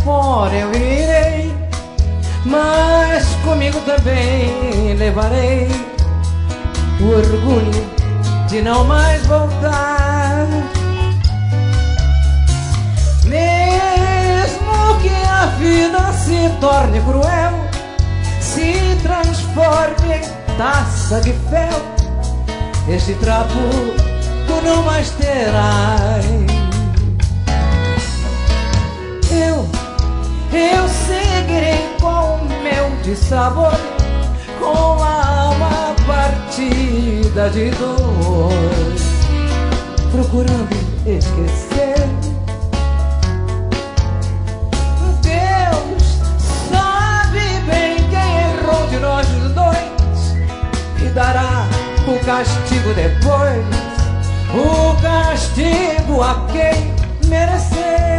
fora eu irei, mas comigo também levarei o orgulho de não mais voltar. Mesmo que a vida se torne cruel, se transforme em taça de fel, esse trapo tu não mais terás. Eu seguirei com o meu dissabor, com a alma partida de dor, procurando esquecer. Deus sabe bem quem errou de nós dois e dará o castigo depois, o castigo a quem merecer.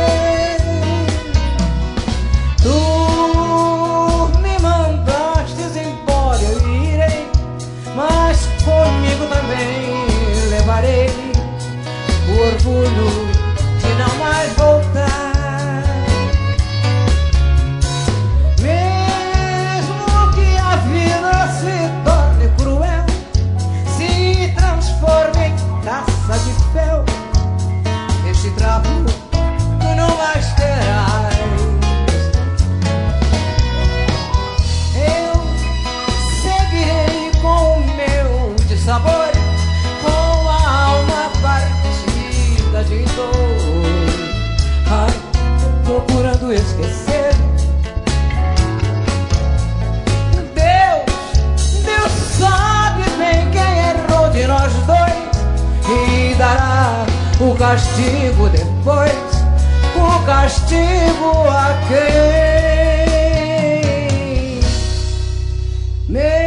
Tu me mandastes embora, eu irei, mas comigo também levarei o orgulho de não mais voltar. Mesmo que a vida se torne cruel, se transforme em taça de fel, este trapo tu não mais terás. Eu seguirei com o meu dissabor, com a alma partida de dor, ai, procurando esquecer. Deus sabe bem quem errou de nós dois e dará o castigo depois, o castigo a quem